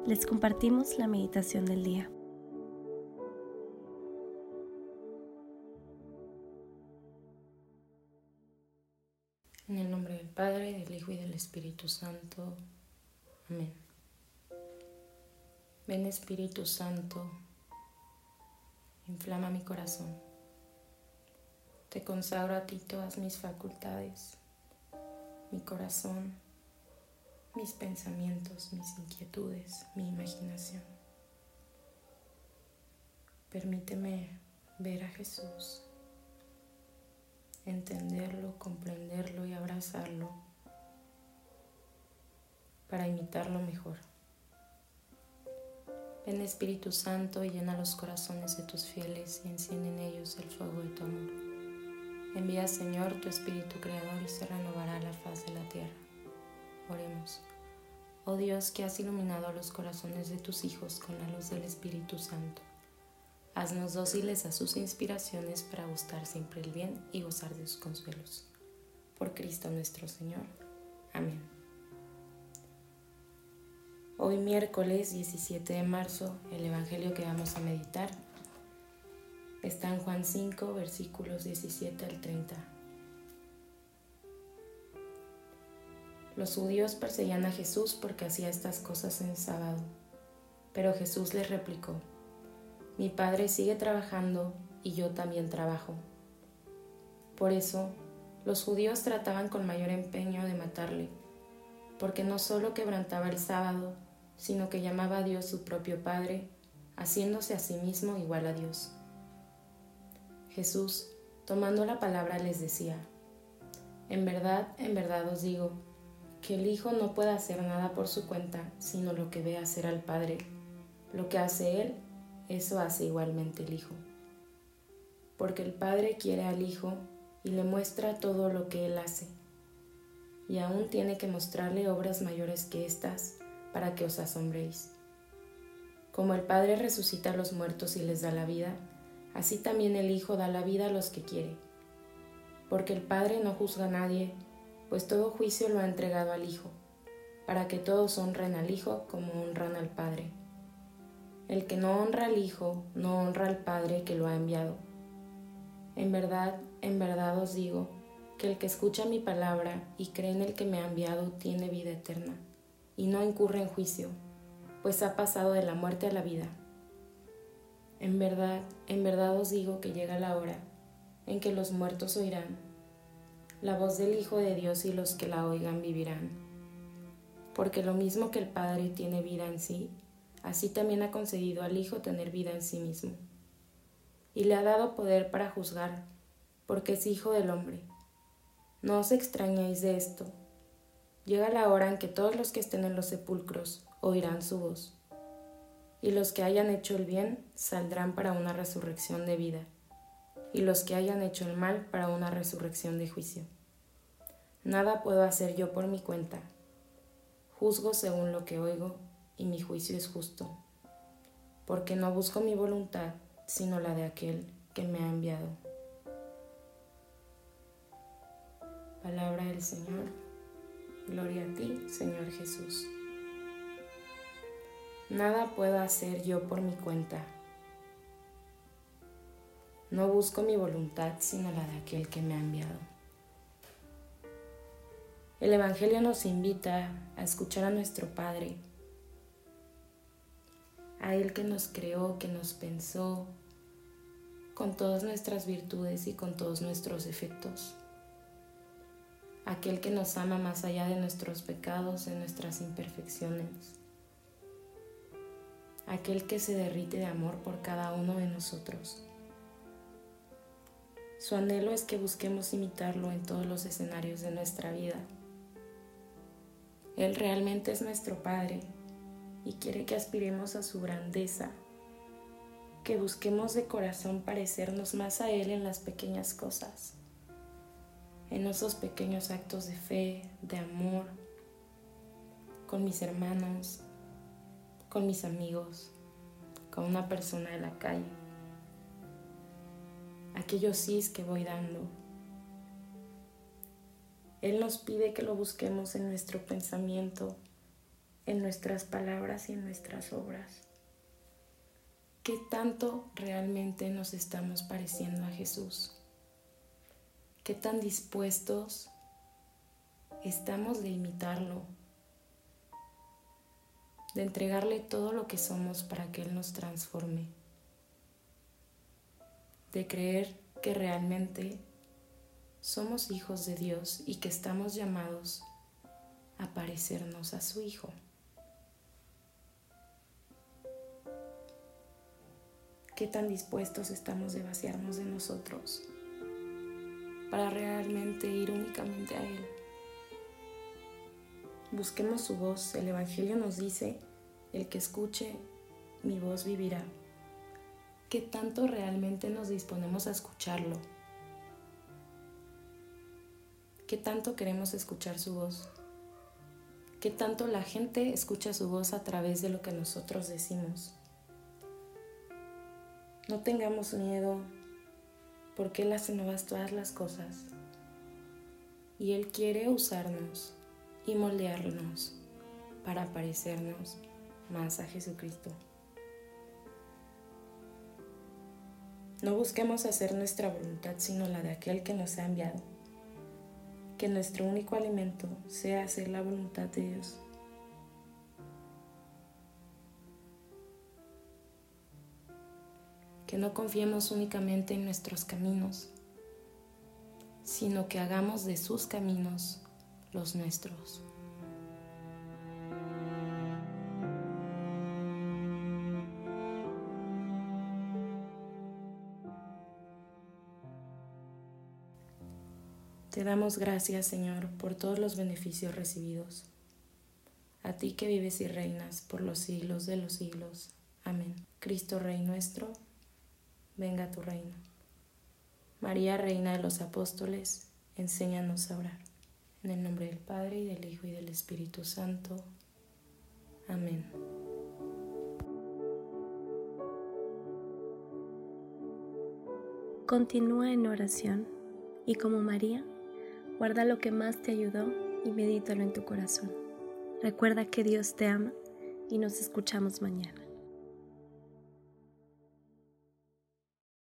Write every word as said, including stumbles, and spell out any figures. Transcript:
Les compartimos la meditación del día. En el nombre del Padre, del Hijo y del Espíritu Santo. Amén. Ven, Espíritu Santo, inflama mi corazón. Te consagro a ti todas mis facultades, mi corazón, mis pensamientos, mis inquietudes, mi imaginación. Permíteme ver a Jesús, entenderlo, comprenderlo y abrazarlo para imitarlo mejor. Ven, Espíritu Santo, y llena los corazones de tus fieles y enciende en ellos el fuego de tu amor. Envía, Señor, tu Espíritu Creador y se renovará la faz de la tierra. Oremos. Oh Dios, que has iluminado los corazones de tus hijos con la luz del Espíritu Santo, haznos dóciles a sus inspiraciones para gustar siempre el bien y gozar de sus consuelos. Por Cristo nuestro Señor. Amén. Hoy miércoles diecisiete de marzo, el Evangelio que vamos a meditar está en Juan cinco, versículos diecisiete al treinta. Los judíos perseguían a Jesús porque hacía estas cosas en sábado, pero Jesús les replicó: Mi Padre sigue trabajando y yo también trabajo. Por eso, los judíos trataban con mayor empeño de matarle, porque no solo quebrantaba el sábado, sino que llamaba a Dios su propio Padre, haciéndose a sí mismo igual a Dios. Jesús, tomando la palabra, les decía: En verdad, en verdad os digo, que el Hijo no puede hacer nada por su cuenta, sino lo que ve hacer al Padre. Lo que hace Él, eso hace igualmente el Hijo. Porque el Padre quiere al Hijo y le muestra todo lo que Él hace. Y aún tiene que mostrarle obras mayores que estas, para que os asombréis. Como el Padre resucita a los muertos y les da la vida, así también el Hijo da la vida a los que quiere. Porque el Padre no juzga a nadie, pues todo juicio lo ha entregado al Hijo, para que todos honren al Hijo como honran al Padre. El que no honra al Hijo, no honra al Padre que lo ha enviado. En verdad, en verdad os digo, que el que escucha mi palabra y cree en el que me ha enviado tiene vida eterna, y no incurre en juicio, pues ha pasado de la muerte a la vida. En verdad, en verdad os digo que llega la hora en que los muertos oirán la voz del Hijo de Dios, y los que la oigan vivirán. Porque lo mismo que el Padre tiene vida en sí, así también ha concedido al Hijo tener vida en sí mismo. Y le ha dado poder para juzgar, porque es Hijo del hombre. No os extrañéis de esto. Llega la hora en que todos los que estén en los sepulcros oirán su voz. Y los que hayan hecho el bien saldrán para una resurrección de vida, y los que hayan hecho el mal para una resurrección de juicio. Nada puedo hacer yo por mi cuenta. Juzgo según lo que oigo, y mi juicio es justo, porque no busco mi voluntad, sino la de aquel que me ha enviado. Palabra del Señor. Gloria a ti, Señor Jesús. Nada puedo hacer yo por mi cuenta. No busco mi voluntad, sino la de aquel que me ha enviado. El Evangelio nos invita a escuchar a nuestro Padre, a Él que nos creó, que nos pensó, con todas nuestras virtudes y con todos nuestros defectos. Aquel que nos ama más allá de nuestros pecados, de nuestras imperfecciones. Aquel que se derrite de amor por cada uno de nosotros. Su anhelo es que busquemos imitarlo en todos los escenarios de nuestra vida. Él realmente es nuestro Padre y quiere que aspiremos a su grandeza, que busquemos de corazón parecernos más a Él en las pequeñas cosas, en esos pequeños actos de fe, de amor, con mis hermanos, con mis amigos, con una persona de la calle. Aquellos sís que voy dando. Él nos pide que lo busquemos en nuestro pensamiento, en nuestras palabras y en nuestras obras. ¿Qué tanto realmente nos estamos pareciendo a Jesús? ¿Qué tan dispuestos estamos de imitarlo? De entregarle todo lo que somos para que Él nos transforme. De creer que realmente somos hijos de Dios y que estamos llamados a parecernos a su Hijo. ¿Qué tan dispuestos estamos de vaciarnos de nosotros para realmente ir únicamente a Él? Busquemos su voz. El Evangelio nos dice, el que escuche mi voz vivirá. ¿Qué tanto realmente nos disponemos a escucharlo? ¿Qué tanto queremos escuchar su voz? ¿Qué tanto la gente escucha su voz a través de lo que nosotros decimos? No tengamos miedo, porque Él hace nuevas todas las cosas. Y Él quiere usarnos y moldearnos para parecernos más a Jesucristo. No busquemos hacer nuestra voluntad, sino la de aquel que nos ha enviado. Que nuestro único alimento sea hacer la voluntad de Dios. Que no confiemos únicamente en nuestros caminos, sino que hagamos de sus caminos los nuestros. Te damos gracias, Señor, por todos los beneficios recibidos. A ti que vives y reinas por los siglos de los siglos. Amén. Cristo Rey nuestro, venga a tu reino. María, Reina de los Apóstoles, enséñanos a orar. En el nombre del Padre, y del Hijo, y del Espíritu Santo. Amén. Continúa en oración y como María, guarda lo que más te ayudó y medítalo en tu corazón. Recuerda que Dios te ama y nos escuchamos mañana.